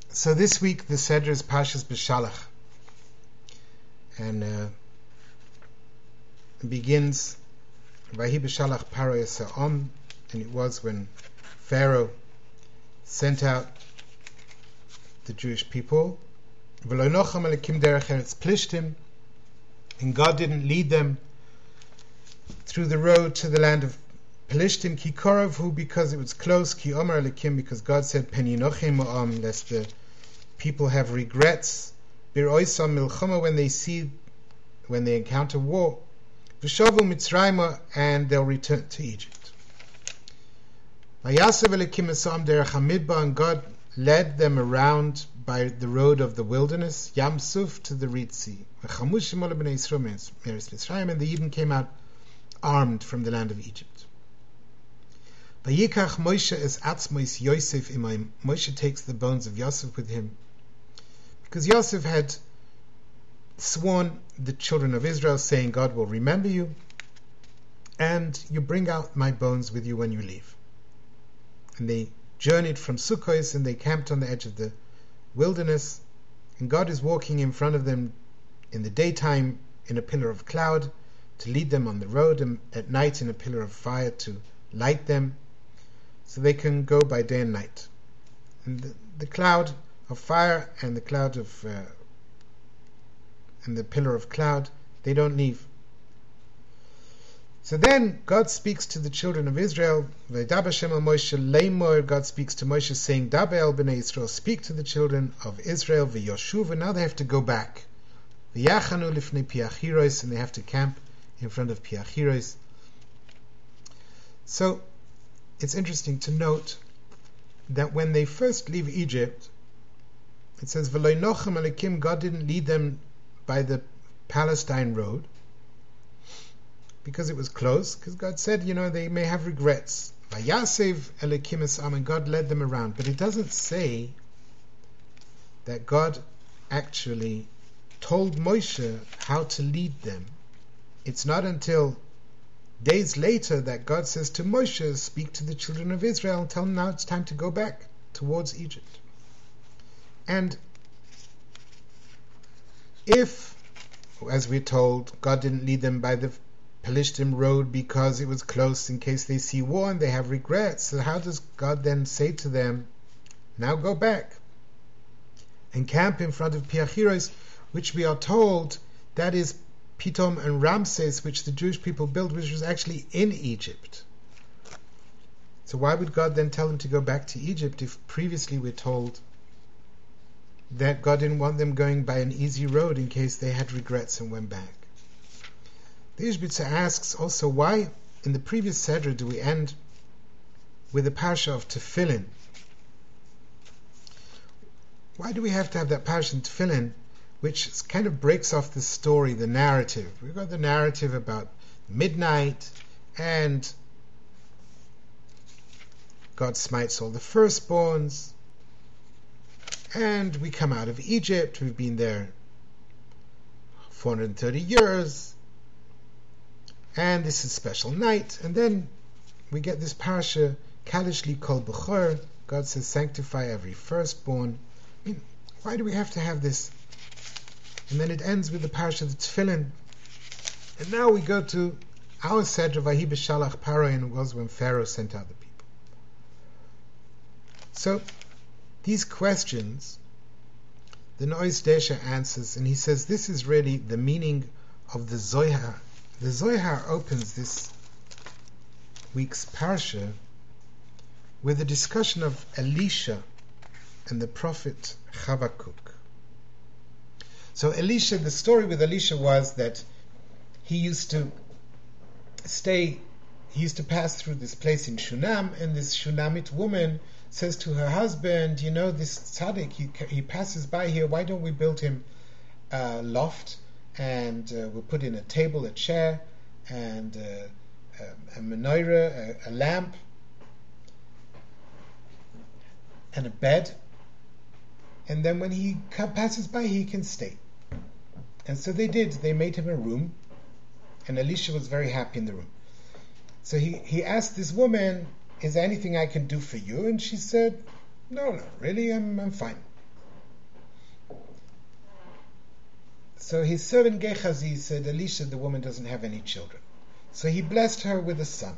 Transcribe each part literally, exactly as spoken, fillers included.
So this week the Seder is Parshas Beshalach, and uh, it begins Vahi Beshalach Paro Yisa'om, and it was when Pharaoh sent out the Jewish people. V'lo nocham alekim derech eretz Plishtim, and God didn't lead them through the road to the land of Plishtim, ki koravhu, because it was close, ki omar alekim, because God said pen yinochem mo'am, lest the people have regrets, bir oisam milchama, when they see, when they encounter war, v'shavu mitzrayma, and they'll return to Egypt. Vayasav alekim esam derech hamidbar, and God led them around by the road of the wilderness, Yam Suf, to the Red Sea. V'chamushim ola b'nei Yisrael me'eretz Mitzrayim, and the Yidden came out armed from the land of Egypt. Vayikach Moshe es atzmois Yosef imayim. Moshe takes the bones of Yosef with him, because Yosef had sworn the children of Israel, saying, God will remember you, and you bring out my bones with you when you leave. And they journeyed from Sukkos, and they camped on the edge of the wilderness, and God is walking in front of them in the daytime in a pillar of cloud to lead them on the road, and at night in a pillar of fire to light them, so they can go by day and night. And the, the cloud of fire and the cloud of uh, and the pillar of cloud, they don't leave. So then God speaks to the children of Israel. God speaks to Moshe, saying, Daber el b'nei Yisrael, speak to the children of Israel, v'yoshuv, and now they have to go back. V'yachanu lifnei piachiros, and they have to camp in front of piachiros. So it's interesting to note that when they first leave Egypt, it says, V'lo nochem alekim, God didn't lead them by the Palestine road, because it was close, because God said, you know, they may have regrets. Vayasev alekim esam, and God led them around. But it doesn't say that God actually told Moshe how to lead them. It's not until days later that God says to Moshe, speak to the children of Israel and tell them now it's time to go back towards Egypt. And if, as we're told, God didn't lead them by the Pelishtim road because it was close in case they see war and they have regrets, so how does God then say to them, now go back and camp in front of Piachiros, which we are told that is Pitom and Ramses, which the Jewish people built, which was actually in Egypt. So why would God then tell them to go back to Egypt if previously we're told that God didn't want them going by an easy road in case they had regrets and went back? The Ishbitzer asks also, why in the previous Seder do we end with the parasha of Tefillin? Why do we have to have that parasha in Tefillin, which kind of breaks off the story, the narrative? We've got the narrative about midnight, and God smites all the firstborns, and we come out of Egypt, we've been there four hundred thirty years, and this is a special night, and then we get this parasha, Kadishli Kol B'chor, God says, sanctify every firstborn. I mean, why do we have to have this? And then it ends with the parasha of the Tefillin. And now we go to our Seder, Vahi Beshalach Paro, and it was when Pharaoh sent out the people. So, these questions, the Nois Desha answers, and he says this is really the meaning of the Zohar. The Zohar opens this week's parasha with a discussion of Elisha and the prophet Chavakuk. So Elisha, the story with Elisha was that he used to stay, he used to pass through this place in Shunam, and this Shunamite woman says to her husband, you know, this tzaddik, he, he passes by here, why don't we build him a loft, and uh, we'll put in a table, a chair, and uh, a, a menorah, a, a lamp, and a bed, and then when he passes by, he can stay. And so they did. They made him a room, and Elisha was very happy in the room. So he, he asked this woman, is there anything I can do for you? And she said, no, no, really, I'm, I'm fine. so his servant Gehazi said, Elisha, the woman doesn't have any children. So he blessed her with a son.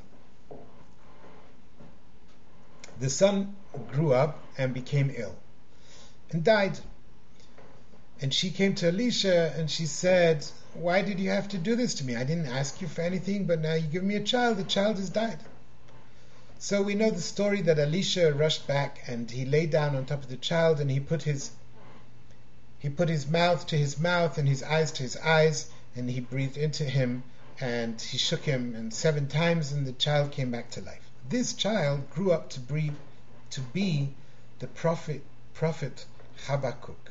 The son grew up and became ill and died. And she came to Elisha and she said, why did you have to do this to me? I didn't ask you for anything, but now you give me a child. The child has died. So we know the story that Elisha rushed back and he lay down on top of the child and he put his he put his mouth to his mouth and his eyes to his eyes, and he breathed into him and he shook him and seven times, and the child came back to life. This child grew up to be to be the prophet prophet Habakkuk.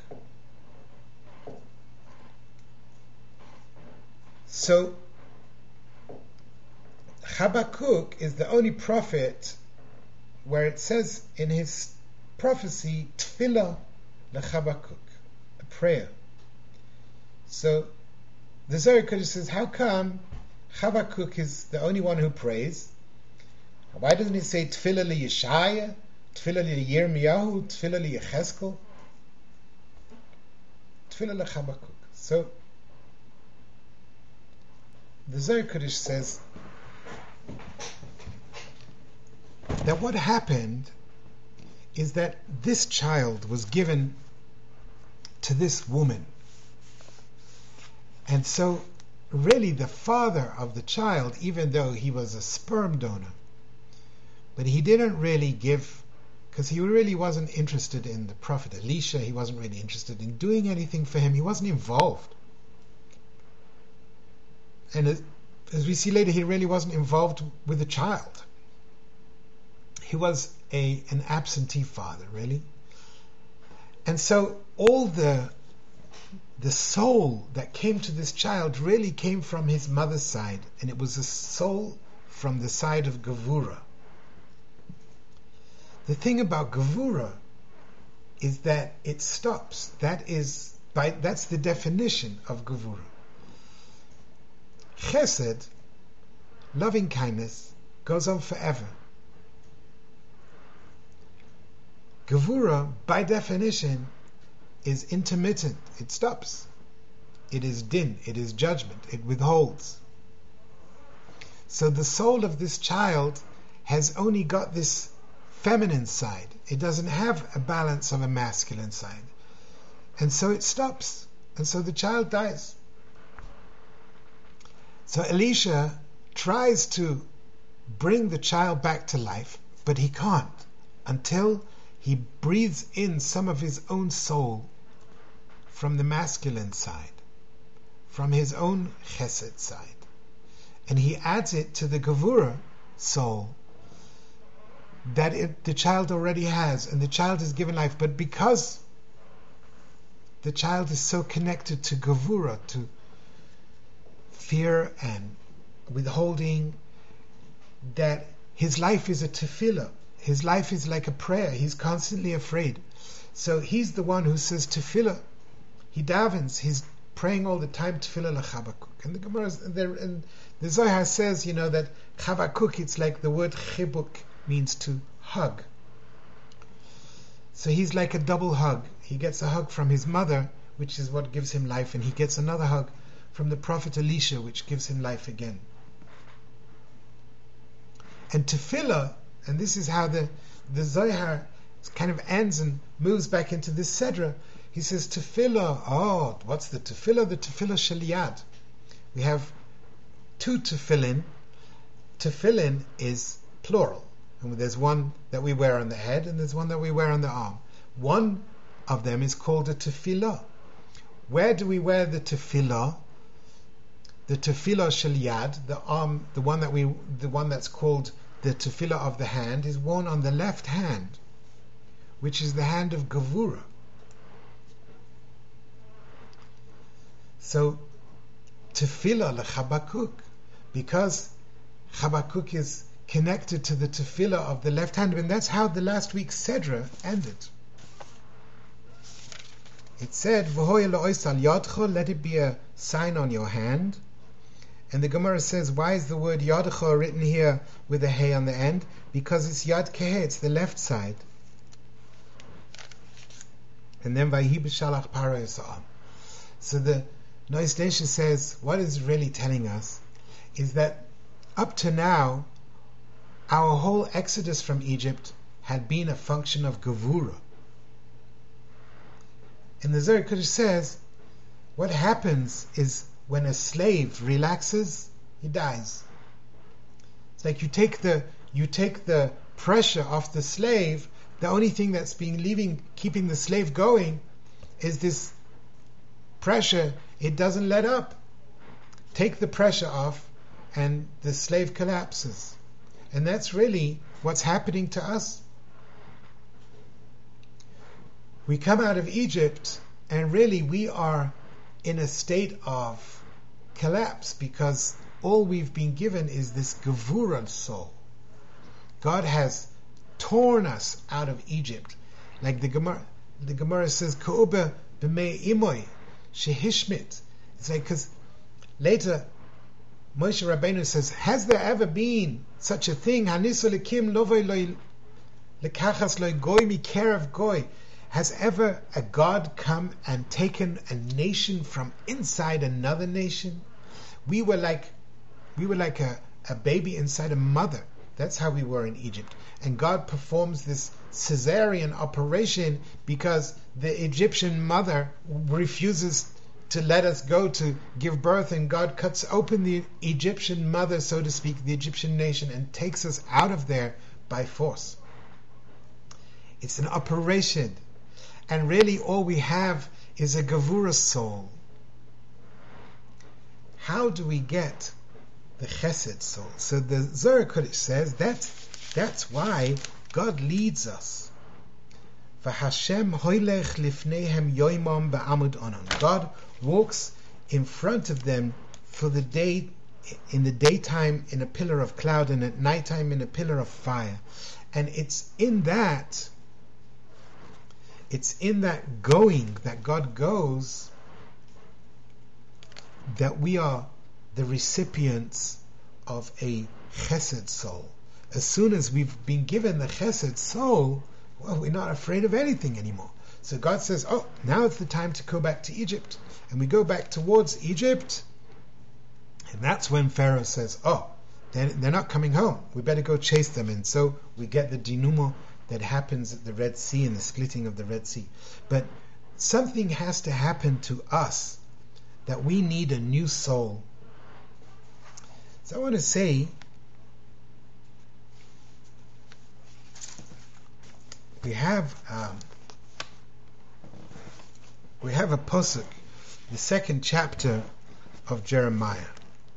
So Habakkuk is the only prophet where it says in his prophecy, Tfilah leChabakkuk, a prayer. So the Zohar Kodesh says, how come Habakkuk is the only one who prays? Why doesn't it say Tfilah leYeshaya, Tfilah leYirmiyahu, Tfilah leYecheskel? Tfilah leChabakkuk. So the Zohar Kodesh says that what happened is that this child was given to this woman. And so really the father of the child, even though he was a sperm donor, but he didn't really give, because he really wasn't interested in the prophet Elisha, he wasn't really interested in doing anything for him, he wasn't involved. And as, as we see later, he really wasn't involved with the child. He was a an absentee father, really. And so all the the soul that came to this child really came from his mother's side, and it was a soul from the side of Gevurah. The thing about Gevurah is that it stops. That is by that's the definition of Gevurah. Chesed, loving kindness, goes on forever. Gevurah, by definition, is intermittent. It stops. It is din. It is judgment. It withholds. So the soul of this child has only got this feminine side. It doesn't have a balance of a masculine side. And so it stops. And so the child dies. So Elisha tries to bring the child back to life, but he can't until he breathes in some of his own soul from the masculine side, from his own chesed side. And he adds it to the Gevurah soul that it, the child already has, and the child is given life. But because the child is so connected to Gevurah, to fear and withholding, that his life is a tefillah. His life is like a prayer. He's constantly afraid. So he's the one who says tefillah. He davens. He's praying all the time tefillah leChabakkuk. And the Gemara, and the Zohar says, you know, that Chabakkuk, it's like the word chibuk means to hug. So he's like a double hug. He gets a hug from his mother, which is what gives him life, and he gets another hug from the prophet Elisha, which gives him life again. And tefillah, and this is how the, the Zohar kind of ends and moves back into this Sedra. He says tefillah, oh, what's the tefillah? The tefillah shel yad. We have two tefillin. Tefillin is plural. And there's one that we wear on the head, and there's one that we wear on the arm. One of them is called a tefillah. Where do we wear the tefillah? The tefillah shel yad, the arm, the one that we, the one that's called the tefillah of the hand, is worn on the left hand, which is the hand of Gevurah. So tefillah leChabakkuk, because Habakkuk is connected to the tefillah of the left hand, and that's how the last week's Sedra ended. It said, "V'hoya le'oisal yadcha," let it be a sign on your hand. And the Gemara says, why is the word yadcha written here with a hey on the end? Because it's yad keheh, it's the left side. And then vayhi b'shalach paro yisa'am. So the Nois Desha says, what it's really telling us is that up to now, our whole exodus from Egypt had been a function of Gevura. And the Zohar Kodesh says, what happens is when a slave relaxes, he dies. It's like you take the you take the pressure off the slave. The only thing that's being leaving, keeping the slave going, is this pressure. It doesn't let up. Take the pressure off, and the slave collapses. And that's really what's happening to us. We come out of Egypt, and really we are in a state of collapse because all we've been given is this Gevura soul. God has torn us out of Egypt. Like the Gemara, the Gemara says, Ka'uba b'mei imoy shehishmit. It's like, because later Moshe Rabbeinu says, has there ever been such a thing? Hanisu lekim lovoi loy lekachas loy goy mikerev goy. Has ever a God come and taken a nation from inside another nation? We were like, we were like a, a baby inside a mother. That's how we were in Egypt. And God performs this cesarean operation because the Egyptian mother refuses to let us go to give birth, and God cuts open the Egyptian mother, so to speak, the Egyptian nation, and takes us out of there by force. It's an operation. And really all we have is a Gevura soul. How do we get the Chesed soul? So the Zohar Kodesh says that's, that's why God leads us. V'Hashem hoylech lifneihem yoimam ba'amud onan. God walks in front of them for the day, in the daytime in a pillar of cloud, and at nighttime in a pillar of fire. And it's in that It's in that going, that God goes, that we are the recipients of a Chesed soul. As soon as we've been given the Chesed soul, well, we're not afraid of anything anymore. So God says, oh, now it's the time to go back to Egypt. And we go back towards Egypt, and that's when Pharaoh says, oh, they're, they're not coming home. We better go chase them. And so we get the denouement that happens at the Red Sea and the splitting of the Red Sea. But something has to happen to us, that we need a new soul. So I want to say, we have um, we have a pasuk, the second chapter of Jeremiah.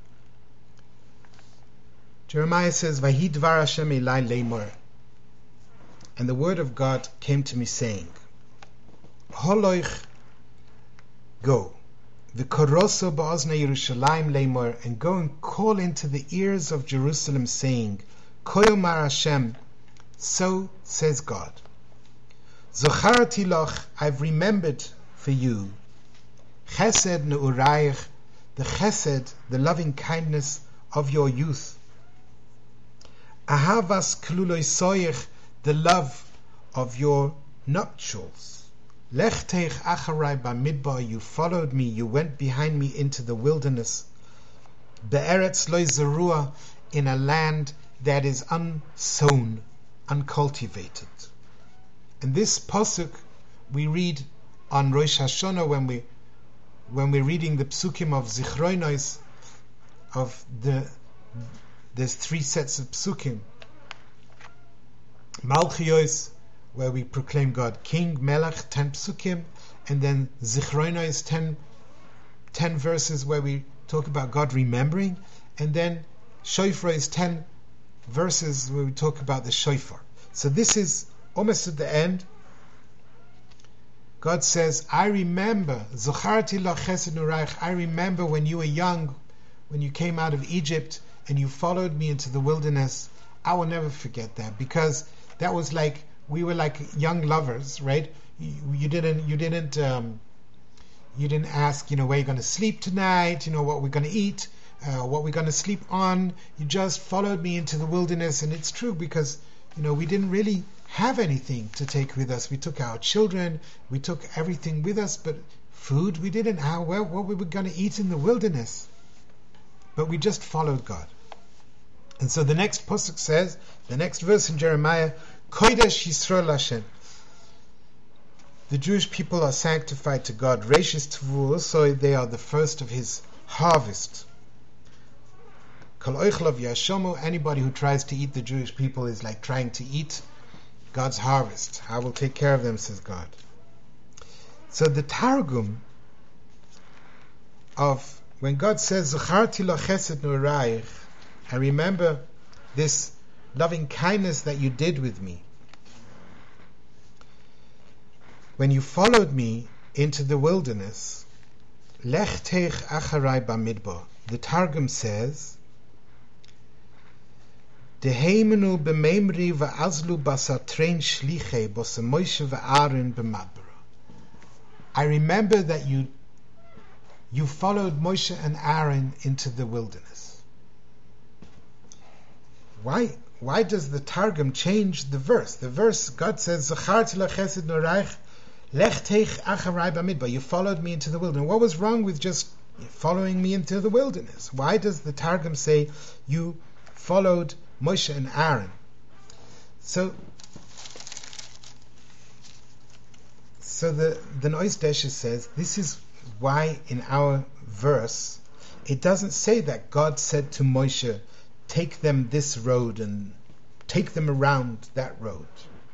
Jeremiah says, "Vahi dvar Hashem elai leimor." And the word of God came to me saying, Holoich, go, v'koroso ba'ozne Yerushalayim leimor, and go and call into the ears of Jerusalem, saying, Koyomar Hashem, so says God, Zocharati loch, I've remembered for you, Chesed ne'urayich, the Chesed, the loving kindness of your youth, Ahavas kluloisoyich, the love of your nuptials. Lechteich acharai bamidbar, you followed me, you went behind me into the wilderness. Be'eretz lo zerua, in a land that is unsown, uncultivated. And this pasuk we read on Rosh Hashanah when we when we're reading the psukim of Zichronos, of the there's three sets of psukim. Malchios, where we proclaim God King, Melech, ten psukim, and then Zichronos, ten, ten verses where we talk about God remembering, and then Shofar is ten verses where we talk about the Shofar. So this is almost at the end. God says, I remember, Zocharti lo chesed nuraich, I remember when you were young, when you came out of Egypt and you followed me into the wilderness. I will never forget that, because that was like, we were like young lovers, right? You, you didn't, you didn't, um, you didn't ask, you know, where you're going to sleep tonight, you know, what we're going to eat, uh, what we're going to sleep on. You just followed me into the wilderness, and it's true because, you know, we didn't really have anything to take with us. We took our children, we took everything with us, but food we didn't. How well, what we were going to eat in the wilderness? But we just followed God. And so the next pasuk says, the next verse in Jeremiah, Kodesh Yisrael Hashem. The Jewish people are sanctified to God. Reishis Tavur, so they are the first of His harvest. Kol oichlav yashomu. Anybody who tries to eat the Jewish people is like trying to eat God's harvest. I will take care of them, says God. So the Targum of when God says, Zacharti lo chesed noraich, I remember this loving kindness that you did with me. When you followed me into the wilderness, Lech teich acharai bamidbar. The Targum says, Deheimenu b'meimri va'azlu basatrein shlichei b'se Moshe va'Aaron b'madbara. I remember that you you followed Moshe and Aaron into the wilderness. Why why does the Targum change the verse? The verse, God says, Zacharti lo chesed noraich, lech teich acharai bamidbar. You followed me into the wilderness. What was wrong with just following me into the wilderness? Why does the Targum say you followed Moshe and Aaron? So, so the the Nois Desha says this is why in our verse it doesn't say that God said to Moshe, take them this road and take them around that road.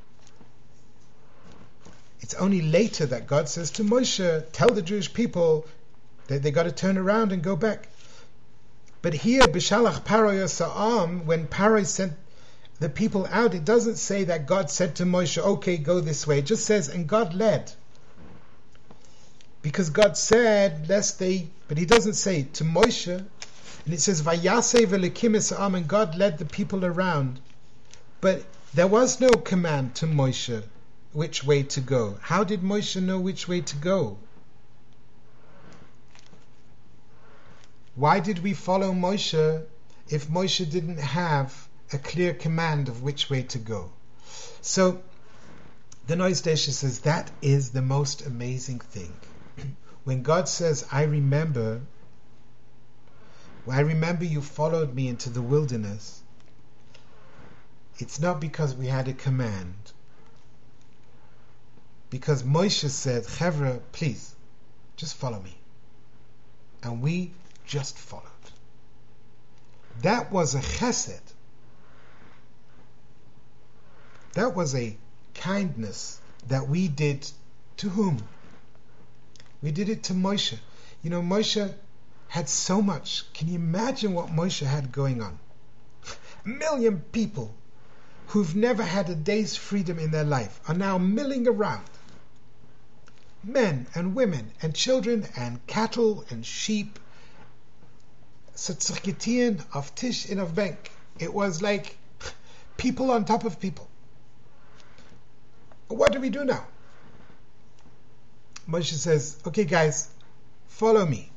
It's only later that God says to Moshe, tell the Jewish people that they got to turn around and go back. But here, B'shalach Paro Yosa'am, when Paro sent the people out, it doesn't say that God said to Moshe, okay, go this way. It just says, and God led. Because God said, lest they, but He doesn't say to Moshe, and it says, Vayaseh v'lekim esa'am, and God led the people around. But there was no command to Moshe which way to go. How did Moshe know which way to go? Why did we follow Moshe if Moshe didn't have a clear command of which way to go? So the Nois Desha says that is the most amazing thing. When God says, I remember, I remember you followed me into the wilderness, it's not because we had a command. Because Moshe said, Chevra, please, just follow me. And we just followed. That was a chesed. That was a kindness that we did to whom? We did it to Moshe. You know, Moshe had so much. Can you imagine what Moshe had going on? A million people who've never had a day's freedom in their life are now milling around. Men and women and children and cattle and sheep. Satzachgetian of Tish in of bank. It was like people on top of people. What do we do now? Moshe says, okay guys, follow me.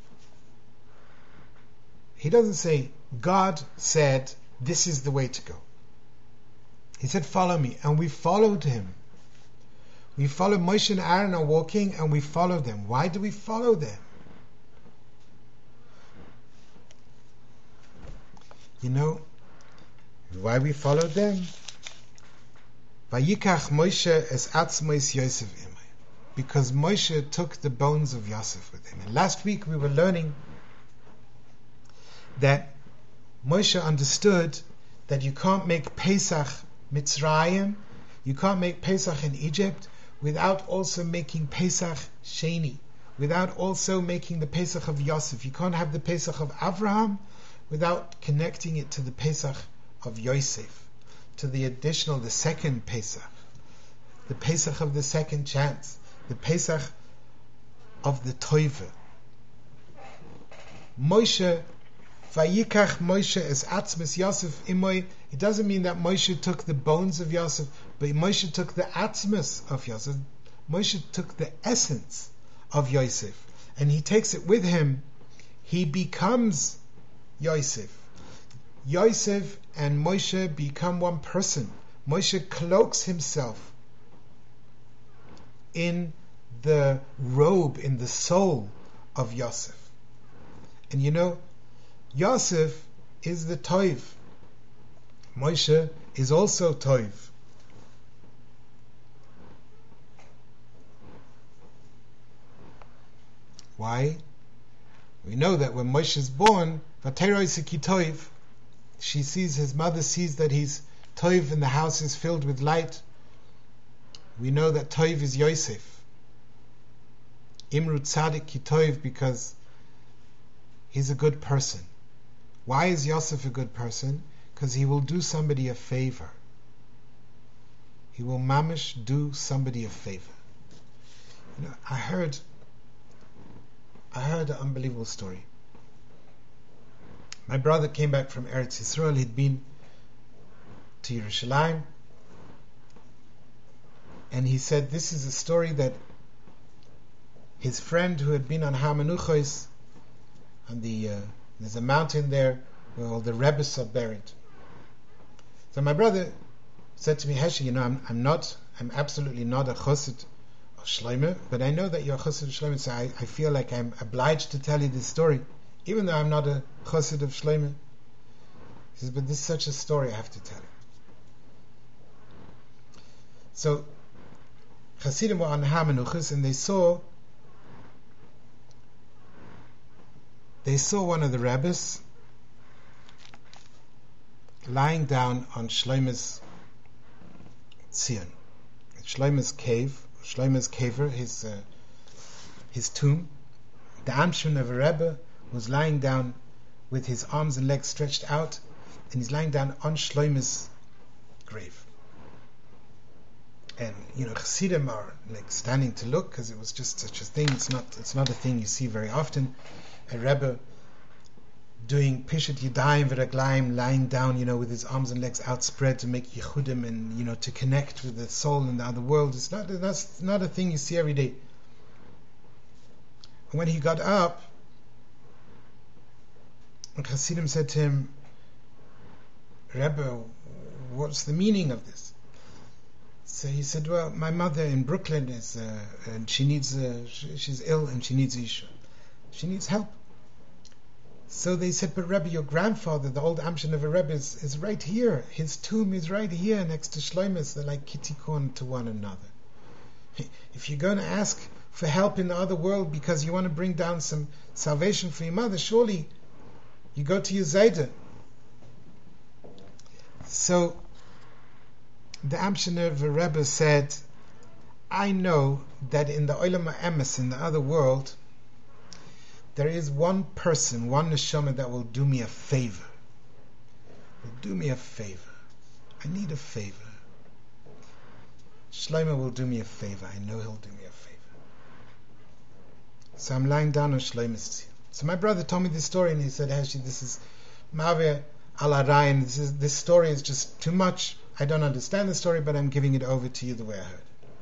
He doesn't say, God said, this is the way to go. He said, follow me. And we followed him. We followed Moshe and Aaron are walking and we followed them. Why do we follow them? You know why we followed them? Vayikach Moshe es atzmos Yosef imay. Because Moshe took the bones of Yosef with him. And last week we were learning that Moshe understood that you can't make Pesach Mitzrayim, you can't make Pesach in Egypt without also making Pesach Sheni, without also making the Pesach of Yosef. You can't have the Pesach of Avraham without connecting it to the Pesach of Yosef, to the additional, the second Pesach, the Pesach of the second chance, the Pesach of the Toive. Moshe, Vayikach Moshe es atzmos Yosef imoy. It doesn't mean that Moshe took the bones of Yosef, but Moshe took the atzmos of Yosef. Moshe took the essence of Yosef, and he takes it with him. He becomes Yosef. Yosef and Moshe become one person. Moshe cloaks himself in the robe, in the soul of Yosef. And you know, Yosef is the Toiv. Moshe is also Toiv. Why? We know that when Moshe is born, she sees, his mother sees that he's Toiv and the house is filled with light. We know that Toiv is Yosef. Imru Tzadik ki Toiv, because he's a good person. Why is Yosef a good person? Because he will do somebody a favor. He will mamish do somebody a favor. You know, I heard I heard an unbelievable story. My brother came back from Eretz Yisrael. He'd been to Yerushalayim, and he said this is a story that his friend who had been on Har Menuchos, on the uh, there's a mountain there where all the Rebbes are buried. So my brother said to me, Heshi, you know, I'm, I'm not, I'm absolutely not a chassid of Shlomo, but I know that you're a chassid of Shlomo, so I, I feel like I'm obliged to tell you this story, even though I'm not a chassid of Shlomo. He says, but this is such a story I have to tell you. So Hasidim were on Har Menuchos, and they saw they saw one of the Rebbes lying down on Shlomo's Tzion, Shlomo's cave, Shlomo's caver, his uh, his tomb. The Amshon of a Rebbe was lying down with his arms and legs stretched out, and he's lying down on Shlomo's grave. And you know, Chassidim are like standing to look, because it was just such a thing. It's not it's not a thing you see very often. A Rebbe doing Pishat Yadayim V'Raglayim, lying down, you know, with his arms and legs outspread to make yichudim and, you know, to connect with the soul in the other world. It's not that's not a thing you see every day. And when he got up, Chassidim said to him, Rebbe, what's the meaning of this? So he said, well, my mother in Brooklyn is, uh, and she needs, uh, she, she's ill and she needs Isha. She needs help. So they said, but Rebbe, your grandfather, the old Amshon of a Rebbe, is, is right here. His tomb is right here next to Shlomo's. They're like kitikon to one another. If you're going to ask for help in the other world because you want to bring down some salvation for your mother, surely you go to your Zayda. So the Amshon of a Rebbe said, I know that in the Olam HaEmes, in the other world, there is one person, one neshama that will do me a favor. Will do me a favor. I need a favor. Shlomo will do me a favor. I know he'll do me a favor. So I'm lying down on Shlomo's tzir. So my brother told me this story, and he said, Heshi, this is Maveh al Arayin. This is this story is just too much. I don't understand the story, but I'm giving it over to you the way I heard it.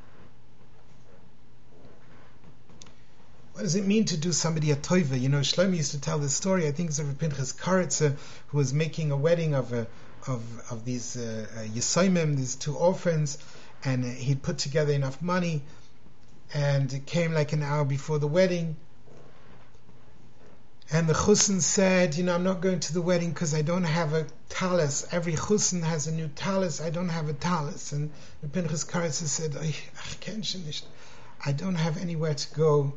What does it mean to do somebody a toiva? You know, Shlomo used to tell this story. I think it's of Pinchas Karitza, who was making a wedding of a, of of these uh, uh, Yisoimim, these two orphans, and uh, he'd put together enough money, and it came like an hour before the wedding. And the chusn said, you know, I'm not going to the wedding because I don't have a talis. Every chusn has a new talis. I don't have a talis. And the Pinchas Karitza said, I don't have anywhere to go.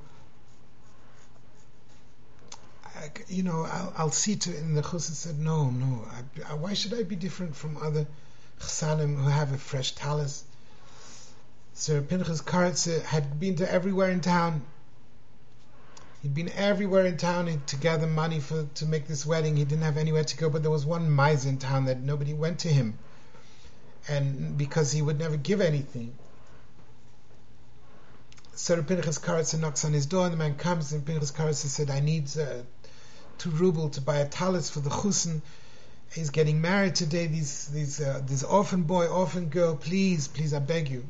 I, you know, I'll, I'll see to it. And the chusn said, no, no. I, I, why should I be different from other chsanim who have a fresh talis? So Pinchas Karitza had been to everywhere in town. He'd been everywhere in town to gather money for to make this wedding. He didn't have anywhere to go, but there was one miser in town that nobody went to him, and because he would never give anything. So Pinchas Karitza knocks on his door, and the man comes, and Pinchas Karitza said, I need uh, two ruble to buy a talis for the chusn. He's getting married today, these, these, uh, this orphan boy, orphan girl, please, please, I beg you.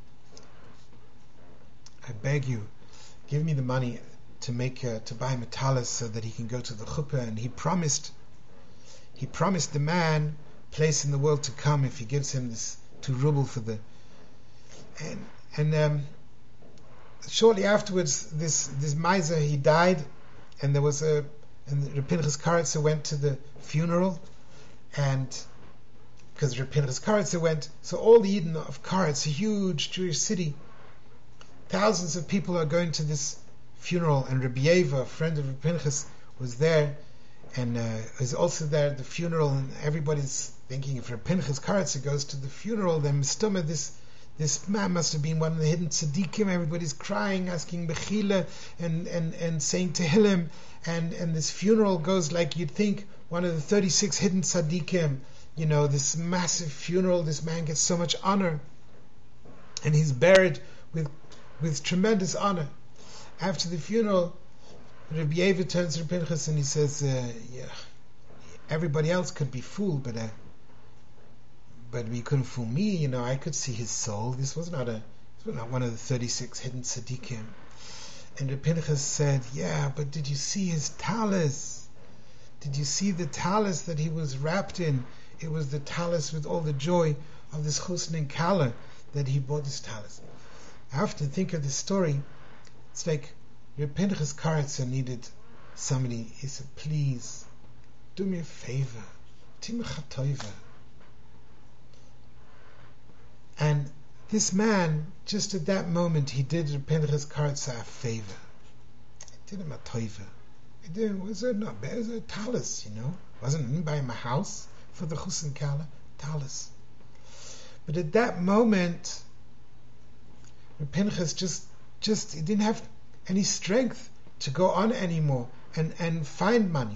I beg you, give me the money to make uh, to buy him a talis so that he can go to the chuppah. And he promised he promised the man place in the world to come if he gives him this two ruble for the, and and um, shortly afterwards, this this miser, he died, and there was a, and Reb Pinchas Karitsa went to the funeral, and because Reb Pinchas Karitsa went, so all the Eden of Karitsa, a huge Jewish city, thousands of people are going to this funeral, and Rabbi Yeva, a friend of Reb Pinchas, was there, and uh, was also there at the funeral, and everybody's thinking if Reb Pinchas Karitsa goes to the funeral, then Mistama, this this man must have been one of the hidden tzaddikim. Everybody's crying, asking Bechila, and, and, and saying Tehillim, and, and this funeral goes like you'd think one of the thirty-six hidden tzaddikim, you know, this massive funeral, this man gets so much honor, and he's buried with with tremendous honor. After the funeral, Rabbi Yeva turns to Pinchas and he says, uh, yeah, everybody else could be fooled, but uh, but we couldn't fool me. You know, I could see his soul. This was not a, this was not one of the thirty-six hidden tzaddikim. And Rabbi Pinchas said, yeah, but did you see his talis? Did you see the talis that he was wrapped in? It was the talis with all the joy of this Chusn and Kala that he bought this talis. I have to think of this story. It's like Reb Pinchas Karitsa needed somebody. He said, please, do me a favor. Timcha toiva. And this man, just at that moment, he did Reb Pinchas Karitsa a favor. He did him a toiva. It did, was it not bad? It was a talis, you know. It wasn't in by my house for the Chusn Kala. Talis. But at that moment, Reb Pinchas just, just, he didn't have any strength to go on anymore and, and find money.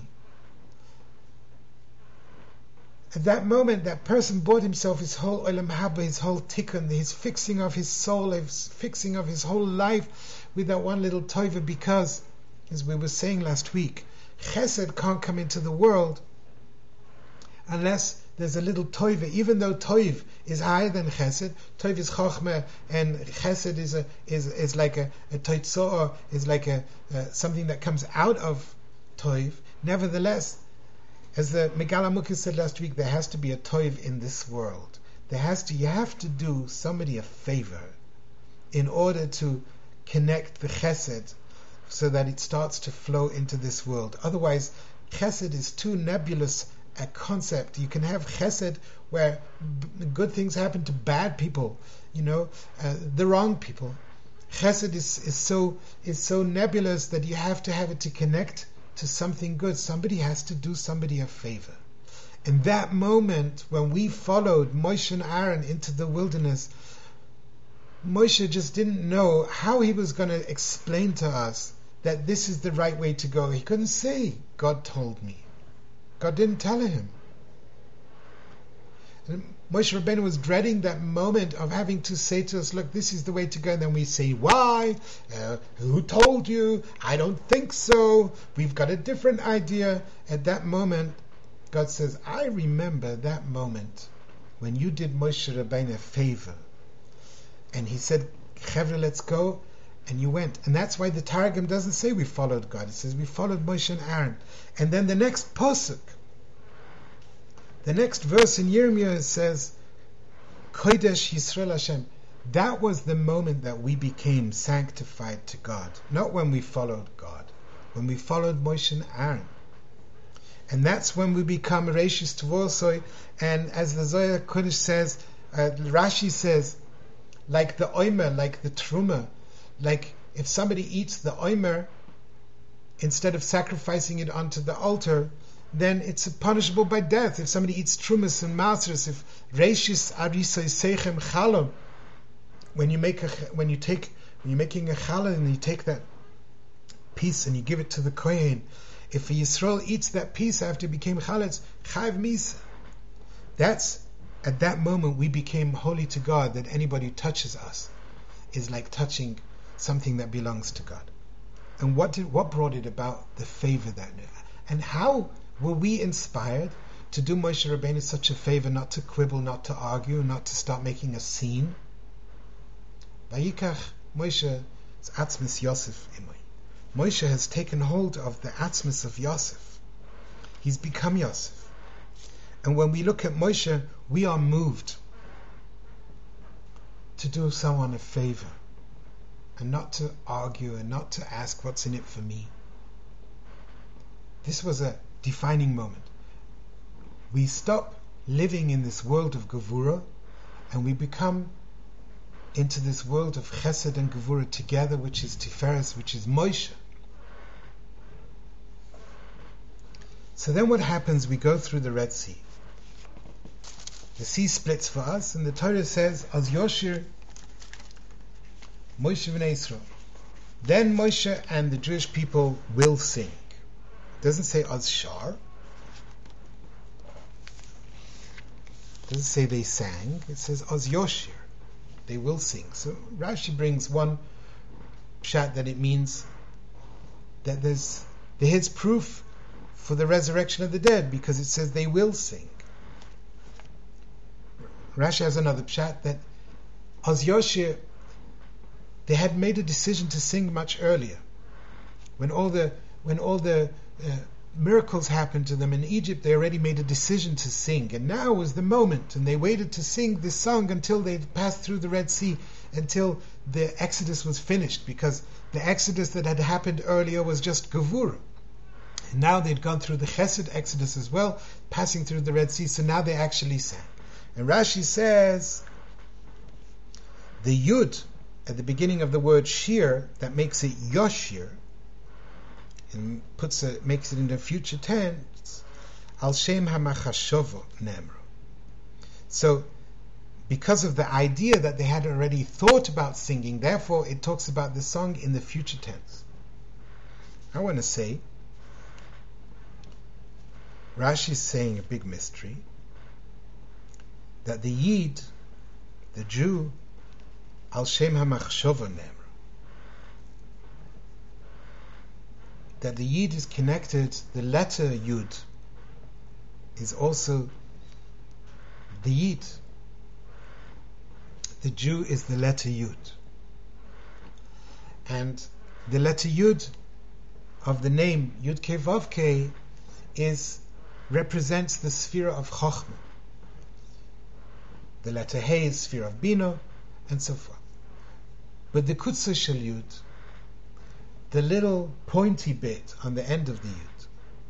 At that moment, that person bought himself his whole olam haba, his whole tikkun, his fixing of his soul, his fixing of his whole life with that one little toiva, because, as we were saying last week, chesed can't come into the world unless there's a little toiva. Even though toiv is higher than chesed, toiv is chochmah, and chesed is a is is like a, a toitzoah, is like a uh, something that comes out of toiv. Nevertheless, as the Megala Mukis said last week, there has to be a toiv in this world. There has to you have to do somebody a favor in order to connect the chesed so that it starts to flow into this world. Otherwise, chesed is too nebulous a concept. You can have chesed where b- good things happen to bad people, you know, uh, the wrong people. Chesed is, is so is so nebulous that you have to have it to connect to something good. Somebody has to do somebody a favor. In that moment, when we followed Moshe and Aaron into the wilderness, Moshe just didn't know how he was going to explain to us that this is the right way to go. He couldn't say, God told me. God didn't tell him. And Moshe Rabbeinu was dreading that moment of having to say to us, look, this is the way to go. And then we say, why? Uh, who told you? I don't think so. We've got a different idea. At that moment, God says, I remember that moment when you did Moshe Rabbeinu a favor. And he said, Chevra, let's go. And you went. And that's why the Targum doesn't say we followed God. It says we followed Moshe and Aaron. And then the next pasuk, the next verse in Yirmiyah says, Kodesh Yisrael Hashem. That was the moment that we became sanctified to God. Not when we followed God. When we followed Moshe and Aaron. And that's when we become Reishis Tvorosoi. And as the Zohar Kodesh says, uh, Rashi says, like the Omer, like the Truma, like if somebody eats the Omer, instead of sacrificing it onto the altar, then it's punishable by death. If somebody eats Trumas and Masras, if Reishis Arisoi Seichem Chalom, when you make a, when you take, when you're making a challah and you take that piece and you give it to the Kohen, if a Yisrael eats that piece after it became chaletz, chayv misa. That's, at that moment we became holy to God, that anybody who touches us is like touching something that belongs to God. And what did what brought it about? The favor that, and how were we inspired to do Moshe Rabbeinu such a favor, not to quibble, not to argue, not to start making a scene? Vayikach Moshe atzmis Yosef imoi. Moshe has taken hold of the atzmis of Yosef. He's become Yosef. And when we look at Moshe, we are moved. to do someone a favor, and not to argue, and not to ask what's in it for me. This was a defining moment. We stop living in this world of Gevura, and we become into this world of Chesed and Gevura together, which is Tiferes, which is Moshe. So then what happens? We go through the Red Sea. The sea splits for us, and the Torah says, "Az Yoshir Moshe v'nei Yisrael." Then Moshe and the Jewish people will sing. It doesn't say Az Shar. It doesn't say they sang. It says Az Yoshir. They will sing. So Rashi brings one pshat that it means that there's there's proof for the resurrection of the dead, because it says they will sing. Rashi has another pshat that Az Yoshir, they had made a decision to sing much earlier, when all the when all the uh, miracles happened to them in Egypt. They already made a decision to sing, and now was the moment, and they waited to sing this song until they passed through the Red Sea, until the Exodus was finished, because the Exodus that had happened earlier was just Gevura. And now they'd gone through the Chesed Exodus as well, passing through the Red Sea, so now they actually sang. And Rashi says the Yud at the beginning of the word Shir, that makes it Yoshir, and puts it, makes it into future tense, Al Shem HaMachashovo Nemru. So, because of the idea that they had already thought about singing, therefore it talks about the song in the future tense. I want to say, Rashi is saying a big mystery, that the Yid, the Jew, Al Shem HaMachshova Nemru, that the Yid is connected, the letter Yud is also the Yid. The Jew is the letter Yud. And the letter Yud of the name Yud Kei Vav Kei is represents the sphere of Chochmah. The letter Hey is sphere of Bina, and so forth. But the Kutzah Shel Yud, the little pointy bit on the end of the Yud,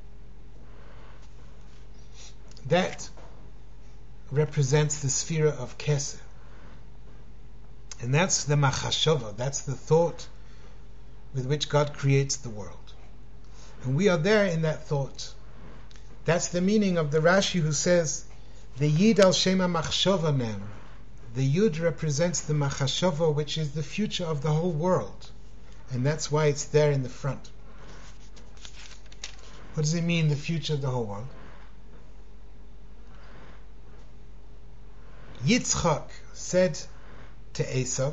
that represents the sphere of Keseh. And that's the Machashava, that's the thought with which God creates the world. And we are there in that thought. That's the meaning of the Rashi who says, the Yid al Shema Machshava Nem. The Yud represents the Machashava, which is the future of the whole world. And that's why it's there in the front. What does it mean, the future of the whole world? Yitzchak said to Esav,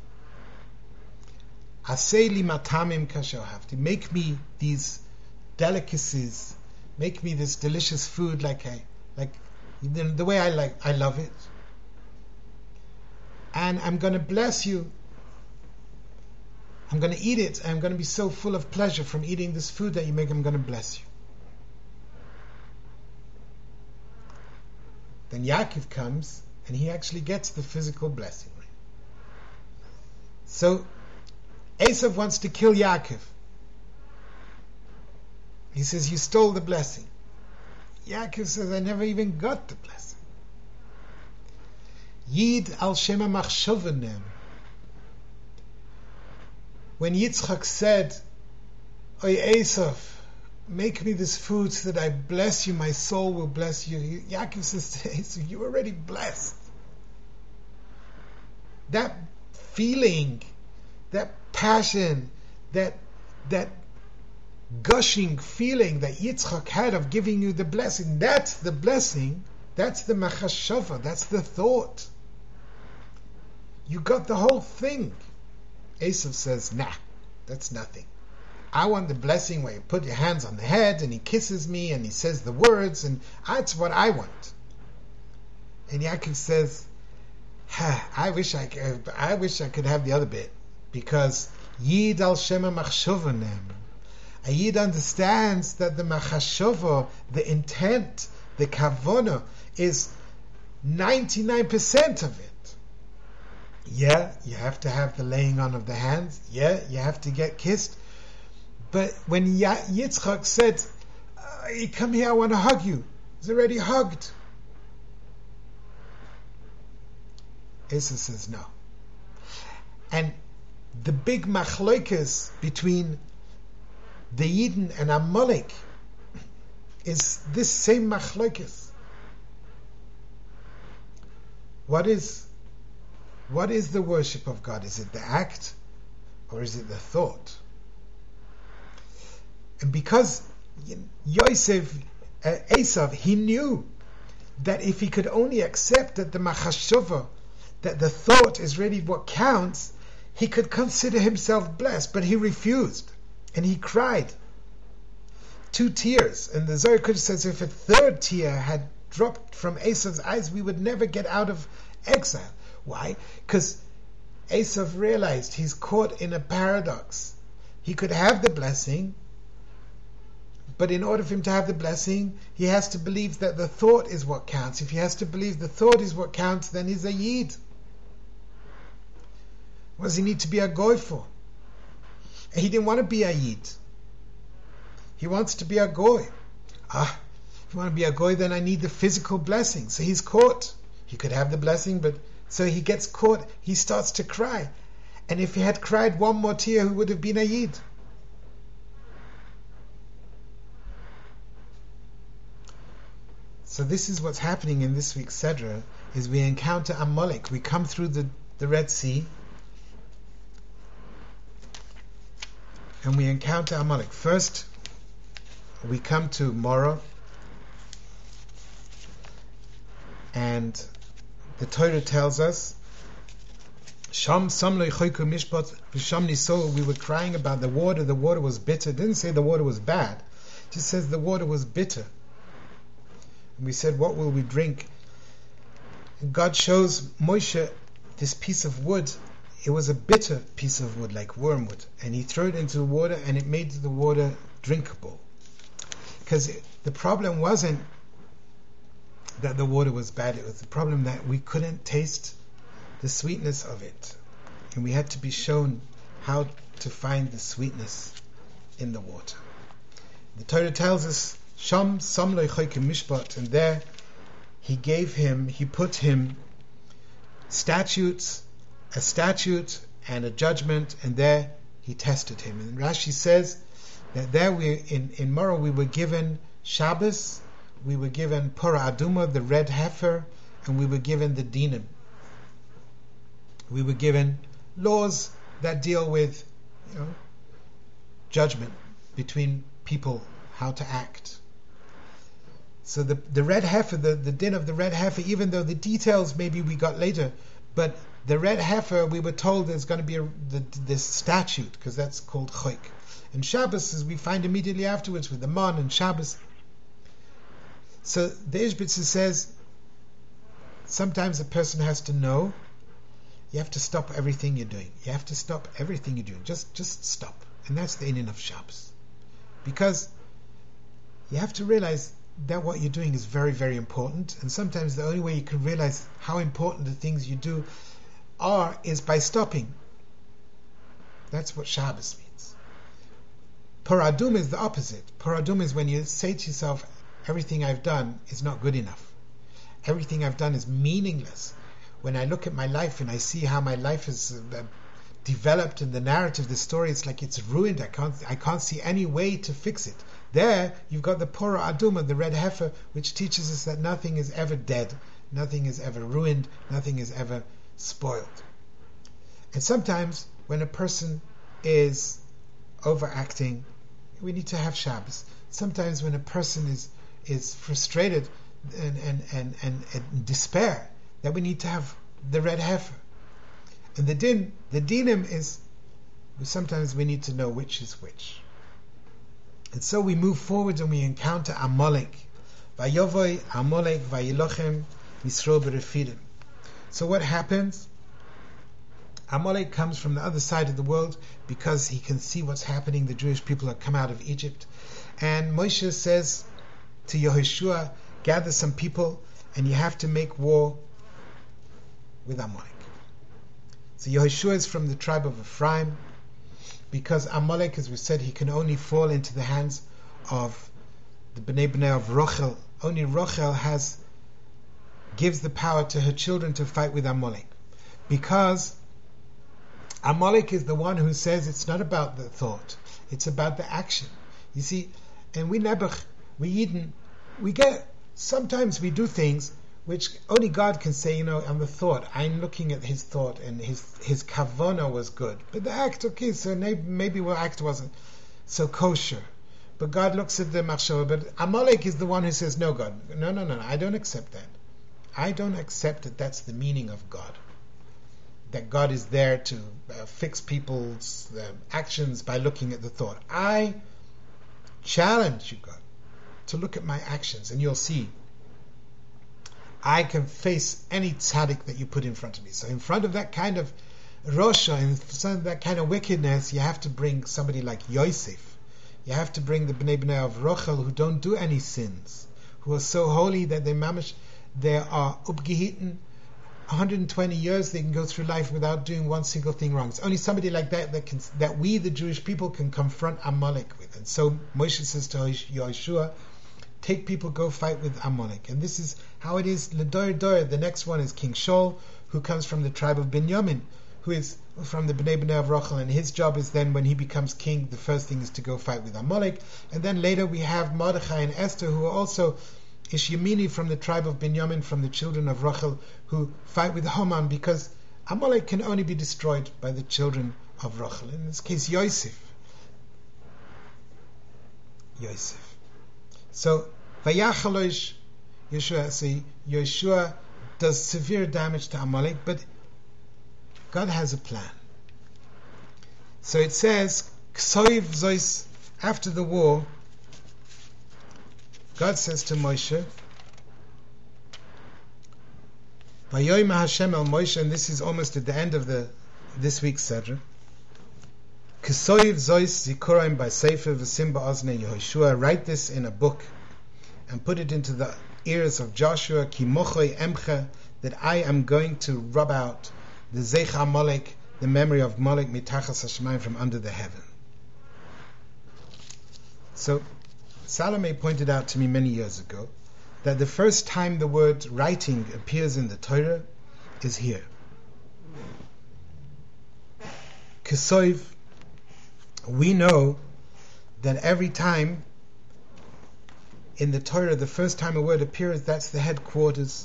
Asei li matamim kashohavti, make me these delicacies, make me this delicious food like I like the, the way I like I love it. And I'm going to bless you. I'm going to eat it. I'm going to be so full of pleasure from eating this food that you make. I'm going to bless you. Then Yaakov comes and he actually gets the physical blessing. So Esav wants to kill Yaakov. He says, you stole the blessing. Yaakov says, I never even got the blessing. Yid al Shema Machshovanem. When Yitzchak said, Oy Esav, make me this food so that I bless you, my soul will bless you. Yaakov says to Esav, you're already blessed. That feeling, that passion, that that gushing feeling that Yitzchak had of giving you the blessing, that's the blessing, that's the machashava, that's the thought. You got the whole thing. Esav says, nah, that's nothing. I want the blessing where you put your hands on the head and he kisses me and he says the words, and that's what I want. And Yaakov says, ha, I wish I could, I wish I could have the other bit, because Yid al Shema Machshovanem. A Yid understands that the Machashova, the intent, the Kavona, is ninety-nine percent of it. Yeah, you have to have the laying on of the hands. Yeah, you have to get kissed. But when Yitzchak said, uh, come here, I want to hug you, he's already hugged. Esau says no. And the big machloikas between the Yidden and Amalek is this same machloikas. What is what is the worship of God? Is it the act or is it the thought? And because Yosef, uh, Esau, he knew that if he could only accept that the machashava, that the thought is really what counts, he could consider himself blessed, but he refused. And he cried two tears. And the Zohar Kodesh says if a third tear had dropped from Esau's eyes, we would never get out of exile. Why? Because Esau realized he's caught in a paradox. He could have the blessing, but in order for him to have the blessing, he has to believe that the thought is what counts. If he has to believe the thought is what counts, then he's a Yid. What does he need to be a goy for? He didn't want to be a Yid. He wants to be a goy. Ah, if you want to be a goy, then I need the physical blessing. So he's caught. He could have the blessing, but so he gets caught. He starts to cry. And if he had cried one more tear, he would have been a Yid. So this is what's happening in this week's Sedra, is we encounter Amalek. We come through the, the Red Sea, and we encounter Amalek. First, we come to Morah, and the Torah tells us, Sham Samloi Choyku Mishpat V'Sham Niso. We were crying about the water. The water was bitter. It didn't say the water was bad. It just says the water was bitter. And we said, what will we drink? And God shows Moshe this piece of wood. It was a bitter piece of wood, like wormwood. And he threw it into the water, and it made the water drinkable. Because the problem wasn't that the water was bad. It was the problem that we couldn't taste the sweetness of it. And we had to be shown how to find the sweetness in the water. The Torah tells us, Sham Samloi Choyke Mishpat, and there he gave him, he put him statutes, a statute and a judgment, and there he tested him. And Rashi says that there we in, in Morah we were given Shabbos, we were given Pura Aduma, the red heifer, and we were given the dinim. We were given laws that deal with, you know, judgment between people, how to act. So the the red heifer, the, the din of the red heifer, even though the details maybe we got later, but the red heifer, we were told there's going to be a, the, this statute, because that's called choik. And Shabbos, as we find immediately afterwards with the man and Shabbos. So the Ishbitzer says, sometimes a person has to know, you have to stop everything you're doing. You have to stop everything you're doing. Just, just stop. And that's the inyan of Shabbos. Because you have to realize that what you're doing is very, very important. And sometimes the only way you can realize how important the things you do are is by stopping. That's what Shabbos means. Paradum is the opposite. Paradum is when you say to yourself, everything I've done is not good enough. Everything I've done is meaningless. When I look at my life and I see how my life is uh, developed in the narrative, the story, it's like it's ruined. I can't, I can't see any way to fix it. There, you've got the Pura Aduma, the red heifer, which teaches us that nothing is ever dead, nothing is ever ruined, nothing is ever spoiled. And sometimes, when a person is overacting, we need to have Shabbos. Sometimes, when a person is is frustrated and and and, and, and despair, that we need to have the red heifer. And the din, the dinim is, sometimes we need to know which is which. And so we move forward and we encounter Amalek. Vayovoi Amalek vayilochem Yisro berefidim. So what happens? Amalek comes from the other side of the world because he can see what's happening. The Jewish people have come out of Egypt. And Moshe says to Yehoshua, gather some people and you have to make war with Amalek. So Yehoshua is from the tribe of Ephraim, because Amalek, as we said, he can only fall into the hands of the Bnei Bnei of Rochel. Only Rochel has gives the power to her children to fight with Amalek, because Amalek is the one who says it's not about the thought, it's about the action. You see, and we Nebuch, we Eden, we get, sometimes we do things which only God can say, you know, on the thought, I'm looking at his thought and his his kavana was good, but the act, okay, so maybe the act wasn't so kosher, but God looks at the machshava. But Amalek is the one who says, no, God, no, no, no, I don't accept that. I don't accept that that's the meaning of God. That God is there to uh, fix people's uh, actions by looking at the thought. I challenge you, God, to look at my actions, and you'll see I can face any tzaddik that you put in front of me. So in front of that kind of rosha, in front of that kind of wickedness, you have to bring somebody like Yosef. You have to bring the Bnei Bnei of Rochel, who don't do any sins, who are so holy that they mamish, they are upgehitten, one hundred twenty years they can go through life without doing one single thing wrong. It's only somebody like that that can, that we, the Jewish people, can confront Amalek with. And so Moshe says to Yehoshua, take people, go fight with Amalek. And this is how it is. L'dor dor. The next one is King Shaul, who comes from the tribe of Binyamin, who is from the Bnei Bnei of Rochel, and his job is then, when he becomes king, the first thing is to go fight with Amalek. And then later we have Mordechai and Esther, who are also Ish Yemini from the tribe of Binyamin, from the children of Rachel, who fight with Haman, because Amalek can only be destroyed by the children of Rachel. In this case, Yosef. Yosef. So, Vayachalosh Yeshua, so Yeshua does severe damage to Amalek, but God has a plan. So it says, Ksoiv Zois, after the war, God says to Moshe, Vayoyma Hashem el Moshe, and this is almost at the end of the this week's Sedra. K'soiv zois zikoraim by Sefer v'sim ba'ozne Yehoshua. Write this in a book and put it into the ears of Joshua. Ki mochoi emcha, that I am going to rub out the Zeich Amalek, the memory of Molech mitachas hashemayim, from under the heaven. So Salome pointed out to me many years ago that the first time the word writing appears in the Torah is here. Kesoiv, we know that every time in the Torah, the first time a word appears, that's the headquarters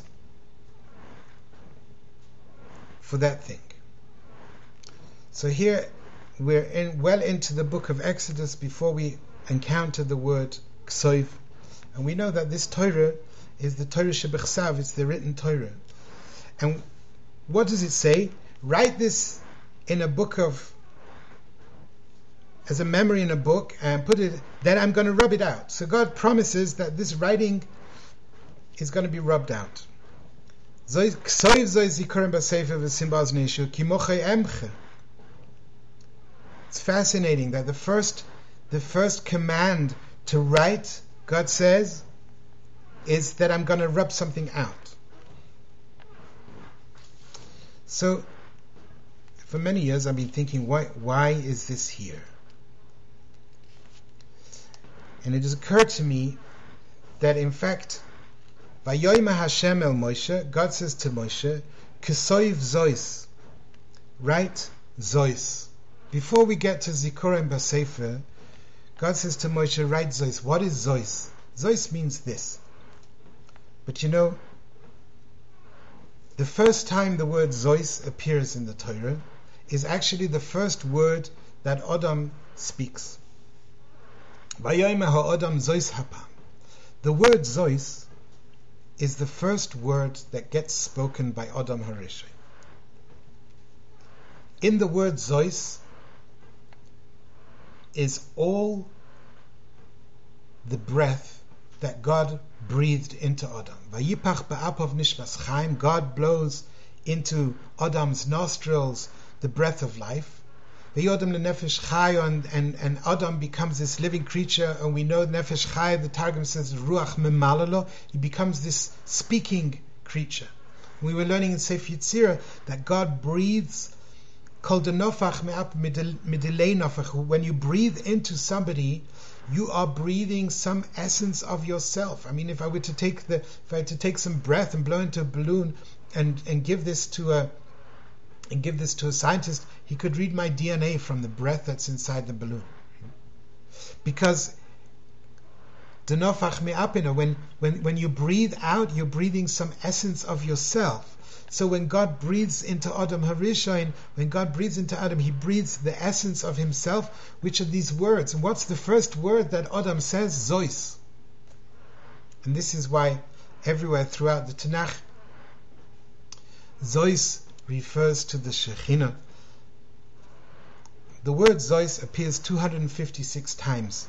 for that thing. So here we're in, well into the book of Exodus before we encounter the word Ksoiv, and we know that this Torah is the Torah Shebechsav, it's the written Torah. And what does it say? Write this in a book of, as a memory in a book, and put it, then I'm going to rub it out. So God promises that this writing is going to be rubbed out. It's fascinating that the first the first command to write, God says, is that I'm going to rub something out. So for many years I've been thinking, why why is this here? And it has occurred to me that in fact, Vayoyma Hashem el Moshe, God says to Moshe, Kesoiv Zois, write Zois. Before we get to Zikorim Basefer, God says to Moshe, write Zois. What is Zois? Zois means this. But you know, the first time the word Zois appears in the Torah is actually the first word that Adam speaks. Vayoyma ha'adam Zois hapam. The word Zois is the first word that gets spoken by Adam HaRishon. In the word Zois is all the breath that God breathed into Adam. Vayipach ba'apav nishmas chaim. God blows into Adam's nostrils the breath of life. Vayodam lenefesh chai, and and Adam becomes this living creature, and we know nefesh chai, the Targum says ruach memalalo, he becomes this speaking creature. We were learning in Sefer Yetzirah that God breathes When you breathe into somebody, you are breathing some essence of yourself. I mean, if I were to take the, if I had to take some breath and blow into a balloon and, and give this to a, and give this to a scientist, he could read my D N A from the breath that's inside the balloon. Because when, when, when you breathe out, you're breathing some essence of yourself. So when God breathes into Adam Harishon, when God breathes into Adam, he breathes the essence of himself, which are these words. And what's the first word that Adam says? Zois. And this is why everywhere throughout the Tanakh, Zois refers to the Shekhinah. The word Zois appears two hundred fifty-six times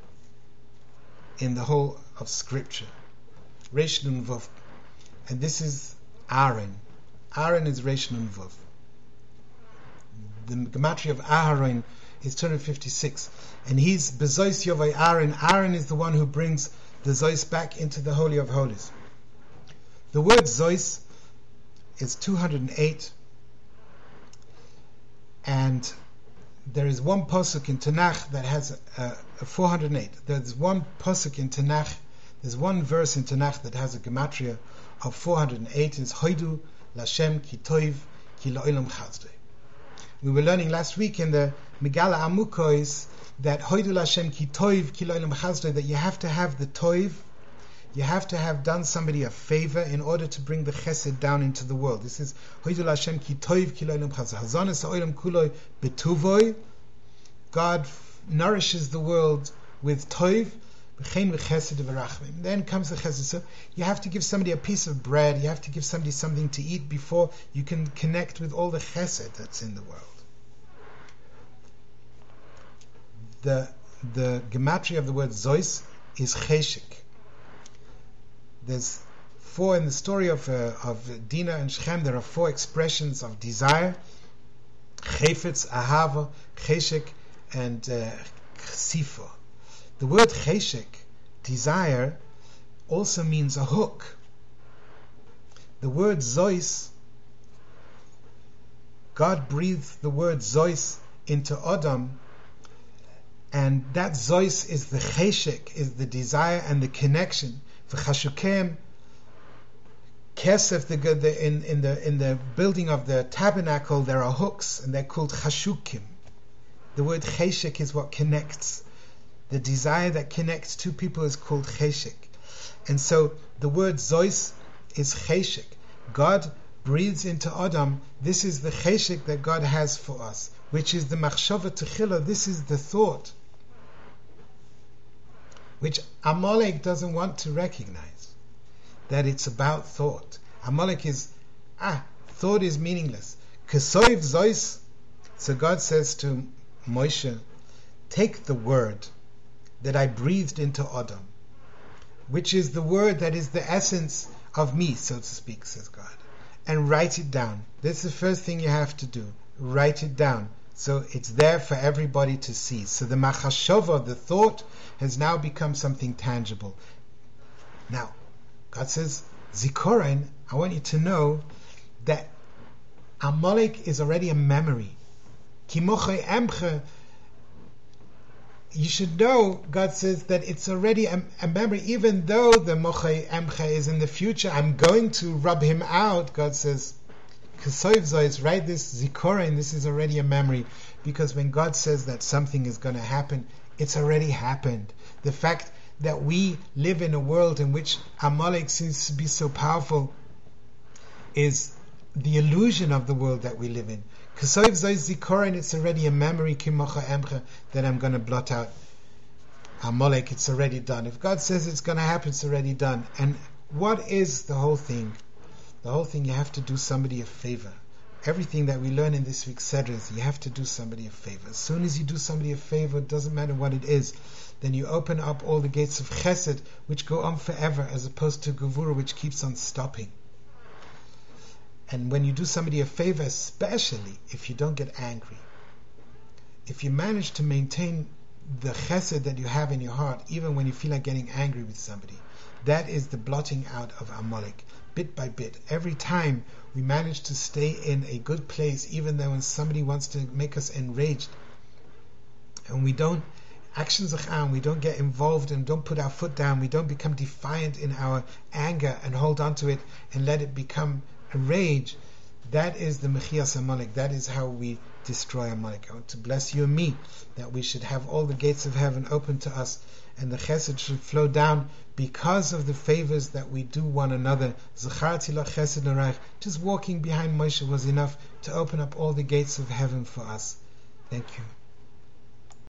in the whole of Scripture. Resh Nun Vav. And this is Aaron. Aaron is Resh Nun Vav. The gematria of Aharon is two hundred fifty-six. And he's Bezois Yovai Aaron. Aaron is the one who brings the Zois back into the Holy of Holies. The word Zois is two hundred eight. And there is one pasuk in Tanakh that has a, a four hundred eight. There's one pasuk in Tanakh, there's one verse in Tanakh that has a gematria of four hundred eight. It's Hoidu Lashem Ki Toiv Ki La'olam Chazdei. We were learning last week in the Megala Amukois that Hoidu Lashem Ki Toiv Ki La'olam Chazdei, that you have to have the Toiv, you have to have done somebody a favor in order to bring the Chesed down into the world. This is Hoidu Lashem Ki Toiv Ki La'olam Chazdei. Hazanas Ha'olam Kuloi Betuvoi. God nourishes the world with Toiv. Then comes the chesed. So you have to give somebody a piece of bread, you have to give somebody something to eat before you can connect with all the chesed that's in the world. The the gematria of the word Zois is cheshik. There's four in the story of uh, of Dinah and Shechem. There are four expressions of desire: chefetz, ahava, cheshik, and uh, chsifa. The word cheshik, desire, also means a hook. The word zois, God breathed the word zois into Adam, and that zois is the cheshik, is the desire and the connection. For chashukem, kesef, the, the in in the in the building of the tabernacle, there are hooks, and they're called chashukim. The word cheshik is what connects. The desire that connects two people is called cheshik. And so the word zois is cheshik. God breathes into Adam. This is the cheshik that God has for us, which is the machshava techila. This is the thought, which Amalek doesn't want to recognize, that it's about thought. Amalek is, ah, thought is meaningless. Kesoiv zois. So God says to Moshe, take the word that I breathed into Adam, which is the word that is the essence of me, so to speak, says God, and write it down. That's the first thing you have to do. Write it down, so it's there for everybody to see. So the machashava, the thought, has now become something tangible. Now, God says, Zikoren, I want you to know that Amalek is already a memory. Kimoche emche. You should know, God says, that it's already a, a memory, even though the Mochei Emche is in the future. I'm going to rub him out. God says, Kesoiv Zois, write this Zikoren, this is already a memory. Because when God says that something is going to happen, it's already happened. The fact that we live in a world in which Amalek seems to be so powerful is the illusion of the world that we live in. Kesoiv Zois Zikoren, it's already a memory, Kimocha Emcha, that I'm going to blot out Amalek. It's already done. If God says it's going to happen, it's already done. And what is the whole thing? The whole thing, you have to do somebody a favor. Everything that we learn in this week's Seder is you have to do somebody a favor. As soon as you do somebody a favor, it doesn't matter what it is, then you open up all the gates of Chesed, which go on forever, as opposed to Gevurah, which keeps on stopping. And when you do somebody a favor, especially if you don't get angry, if you manage to maintain the chesed that you have in your heart, even when you feel like getting angry with somebody. That is the blotting out of Amalek, bit by bit. Every time we manage to stay in a good place, even though when somebody wants to make us enraged, and we don't actions of we don't get involved and don't put our foot down, we don't become defiant in our anger and hold on to it and let it become a rage. That is the Mechias Amalek. That is how we destroy Amalek. I want to bless you and me that we should have all the gates of heaven open to us, and the chesed should flow down because of the favors that we do one another. Zacharti la chesed noraich. Just walking behind Moshe was enough to open up all the gates of heaven for us. Thank you.